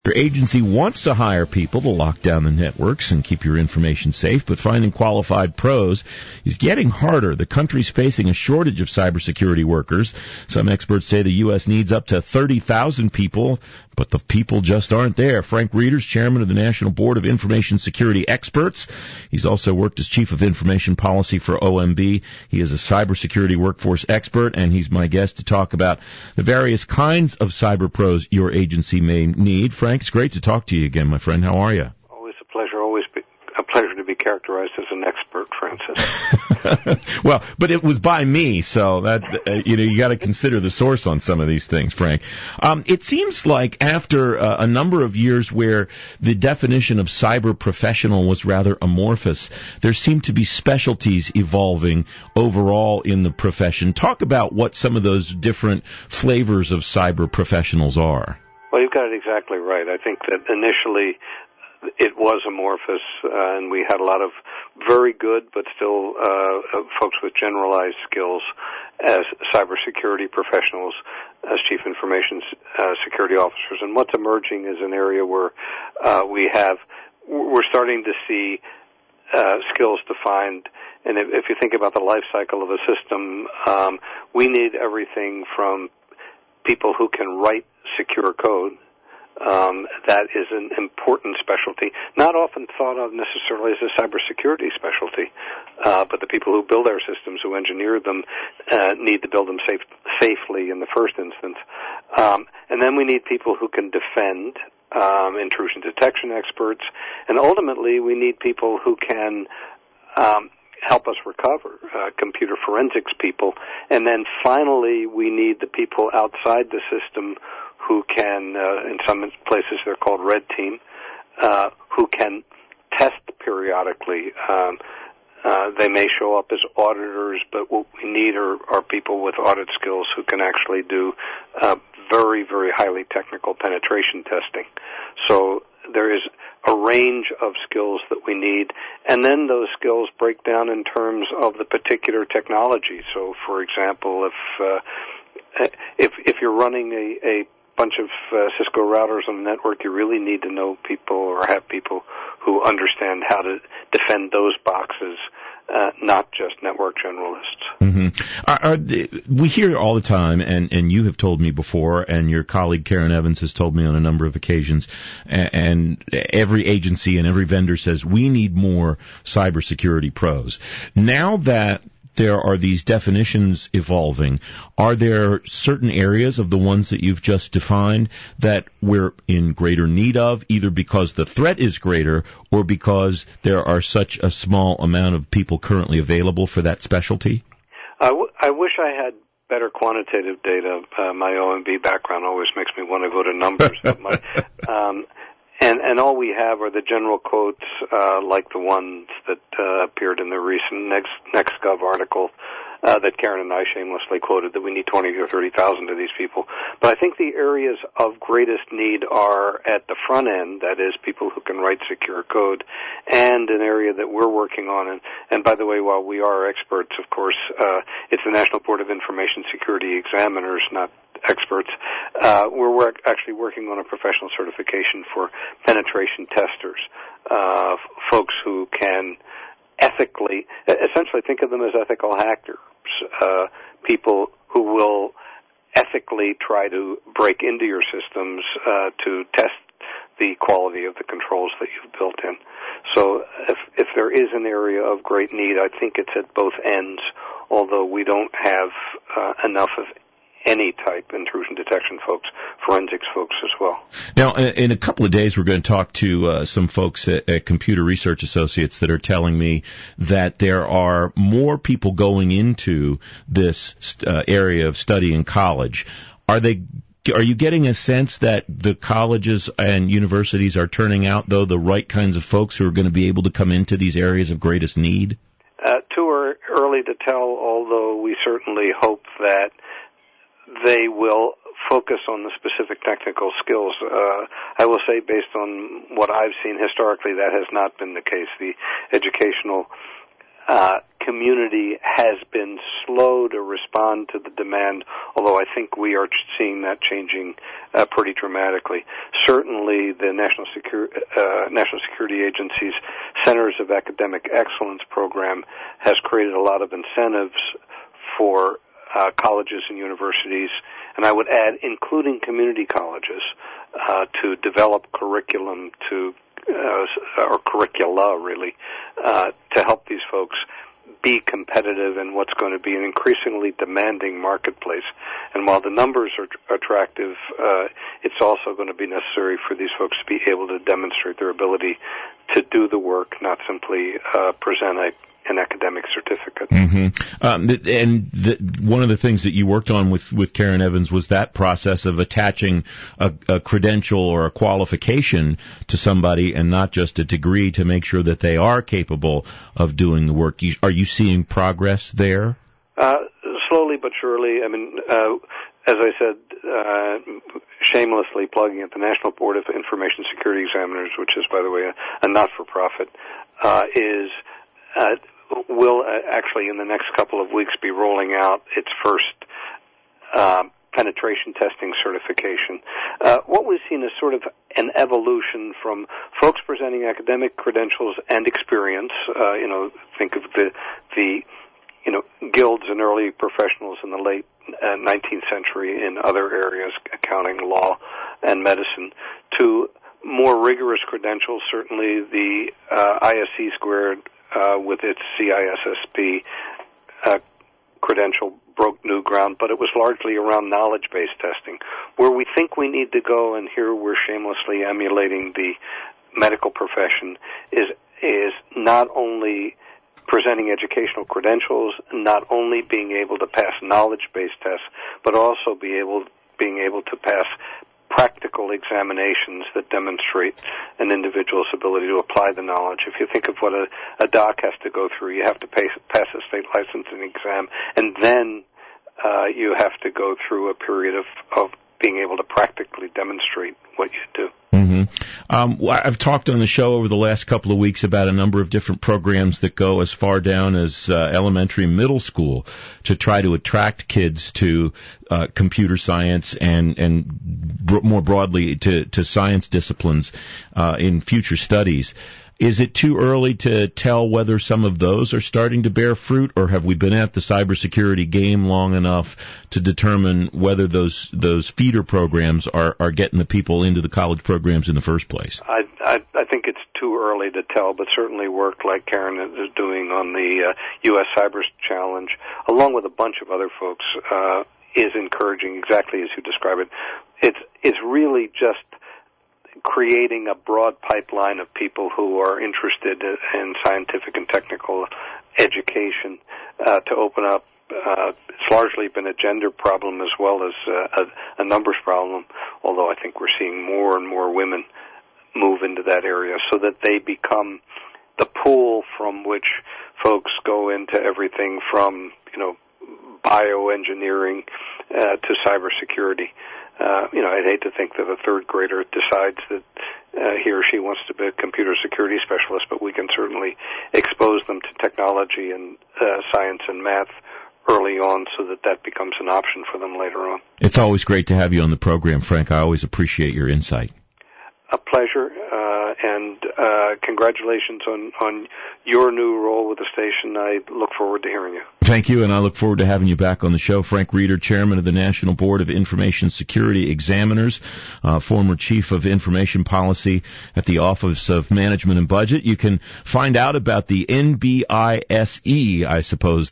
Your agency wants to hire people to lock down the networks and keep your information safe, but finding qualified pros is getting harder. The country's facing a shortage of cybersecurity workers. Some experts say the U.S. needs up to 30,000 people, but the people just aren't there. Frank Reeder's chairman of the National Board of Information Security Experts. He's also worked as chief of information policy for OMB. He is a cybersecurity workforce expert, and he's my guest to talk about the various kinds of cyber pros your agency may need. Frank, it's great to talk to you again, my friend. How are you? Always a pleasure. Always a pleasure to be characterized as an expert, Francis. Well, but it was by me, so that you got to consider the source on some of these things, Frank. It seems like after a number of years where the definition of cyber professional was rather amorphous, there seem to be specialties evolving overall in the profession. Talk about what some of those different flavors of cyber professionals are. Well, you've got it exactly right. I think that initially it was amorphous, and we had a lot of very good but still folks with generalized skills as cybersecurity professionals, as chief information security officers. And what's emerging is an area where we're starting to see skills defined. And if you think about the life cycle of a system, we need everything from people who can write secure code. That is an important specialty, not often thought of necessarily as a cybersecurity specialty, but the people who build our systems, who engineer them, need to build them safely in the first instance. And then we need people who can defend, intrusion detection experts, and ultimately we need people who can help us recover, computer forensics people, and then finally we need the people outside the system who can, in some places they're called red team, who can test periodically. They may show up as auditors, but what we need are people with audit skills who can actually do very, very highly technical penetration testing. So there is a range of skills that we need, and then those skills break down in terms of the particular technology. So, for example, if you're running a bunch of Cisco routers on the network, you really need to know people or have people who understand how to defend those boxes, not just network generalists. Mm-hmm. We hear all the time, and you have told me before, and your colleague Karen Evans has told me on a number of occasions, and every agency and every vendor says we need more cybersecurity pros. Now that there are these definitions evolving, are there certain areas of the ones that you've just defined that we're in greater need of, either because the threat is greater or because there are such a small amount of people currently available for that specialty? I wish I had better quantitative data. My OMB background always makes me want to go to numbers. But and all we have are the general quotes, like the ones that appeared in the recent NextGov article that Karen and I shamelessly quoted, that we need 20 or 30,000 of these people. But I think the areas of greatest need are at the front end, that is, people who can write secure code, and an area that we're working on. And by the way, while we are experts, of course, it's the National Board of Information Security Examiners, not experts. We're actually working on a professional certification for penetration testers, folks who can ethically, essentially think of them as ethical hackers, people who will ethically try to break into your systems to test the quality of the controls that you've built in. So if there is an area of great need, I think it's at both ends, although we don't have enough of any type intrusion detection folks, forensics folks as well. Now, in a couple of days, we're going to talk to some folks at Computer Research Associates that are telling me that there are more people going into this area of study in college. Are you getting a sense that the colleges and universities are turning out, though, the right kinds of folks who are going to be able to come into these areas of greatest need? Too early to tell, although we certainly hope that they will focus on the specific technical skills. I will say, based on what I've seen historically, that has not been the case. The educational community has been slow to respond to the demand, although I think we are seeing that changing pretty dramatically. Certainly, the National Security Agency's Centers of Academic Excellence program has created a lot of incentives for colleges and universities, and I would add, including community colleges, to develop curriculum or curricula, really, to help these folks be competitive in what's going to be an increasingly demanding marketplace. And while the numbers are attractive, it's also going to be necessary for these folks to be able to demonstrate their ability to do the work, not simply present an academic certificate. And one of the things that you worked on with Karen Evans was that process of attaching a credential or a qualification to somebody and not just a degree, to make sure that they are capable of doing the work. Are you seeing progress there? Slowly but surely. I mean, as I said, shamelessly plugging at the National Board of Information Security Examiners, which is, by the way, a not-for-profit, will actually in the next couple of weeks be rolling out its first penetration testing certification. What we've seen is sort of an evolution from folks presenting academic credentials and experience. Think of the guilds and early professionals in the late 19th century in other areas, accounting, law, and medicine, to more rigorous credentials. Certainly the ISC squared with its CISSP credential broke new ground, but it was largely around knowledge-based testing. Where we think we need to go, and here we're shamelessly emulating the medical profession, is not only presenting educational credentials, not only being able to pass knowledge-based tests, but also being able to pass practical examinations that demonstrate an individual's ability to apply the knowledge. If you think of what a doc has to go through, you have to pass a state licensing exam, and then you have to go through a period of being able to practically demonstrate what you do. I've talked on the show over the last couple of weeks about a number of different programs that go as far down as elementary and middle school to try to attract kids to computer science and more broadly to science disciplines in future studies. Is it too early to tell whether some of those are starting to bear fruit, or have we been at the cybersecurity game long enough to determine whether those feeder programs are getting the people into the college programs in the first place? I think it's too early to tell, but certainly work like Karen is doing on the U.S. Cyber Challenge, along with a bunch of other folks, is encouraging, exactly as you describe it. It's really just creating a broad pipeline of people who are interested in scientific and technical education to open up. It's largely been a gender problem as well as a numbers problem, although I think we're seeing more and more women move into that area so that they become the pool from which folks go into everything from, bioengineering to cybersecurity. I'd hate to think that a third grader decides that he or she wants to be a computer security specialist, but we can certainly expose them to technology and science and math early on so that becomes an option for them later on. It's always great to have you on the program, Frank. I always appreciate your insight. A pleasure, and congratulations on your new role with the station. I look forward to hearing you. Thank you, and I look forward to having you back on the show. Frank Reeder, Chairman of the National Board of Information Security Examiners, former Chief of Information Policy at the Office of Management and Budget. You can find out about the NBISE, I suppose